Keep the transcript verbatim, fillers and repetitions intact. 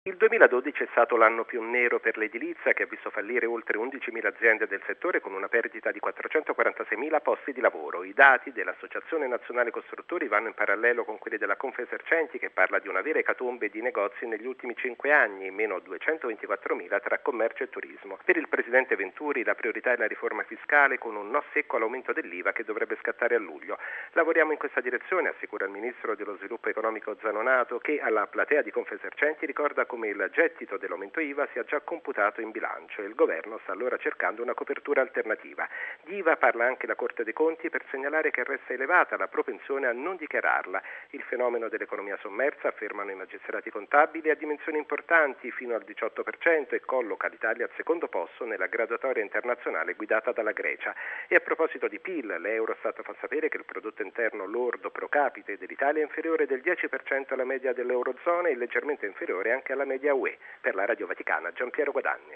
Il duemiladodici è stato l'anno più nero per l'edilizia, che ha visto fallire oltre undicimila aziende del settore con una perdita di quattrocentoquarantaseimila posti di lavoro. I dati dell'Associazione Nazionale Costruttori vanno in parallelo con quelli della Confesercenti, che parla di una vera ecatombe di negozi negli ultimi cinque anni, meno duecentoventiquattromila tra commercio e turismo. Per il presidente Venturi la priorità è la riforma fiscale, con un no secco all'aumento dell'I V A che dovrebbe scattare a luglio. Lavoriamo in questa direzione, assicura il ministro dello sviluppo economico Zanonato, che alla platea di Confesercenti ricorda come il gettito dell'aumento I V A sia già computato in bilancio e il governo sta allora cercando una copertura alternativa. Di I V A parla anche la Corte dei Conti per segnalare che resta elevata la propensione a non dichiararla. Il fenomeno dell'economia sommersa, affermano i magistrati contabili, ha dimensioni importanti fino al diciotto per cento e colloca l'Italia al secondo posto nella graduatoria internazionale guidata dalla Grecia. E a proposito di P I L, l'Eurostat fa sapere che il prodotto interno lordo pro capite dell'Italia è inferiore del dieci per cento alla media dell'Eurozona e leggermente inferiore anche alla media U E. Per la Radio Vaticana, Giampiero Guadagni.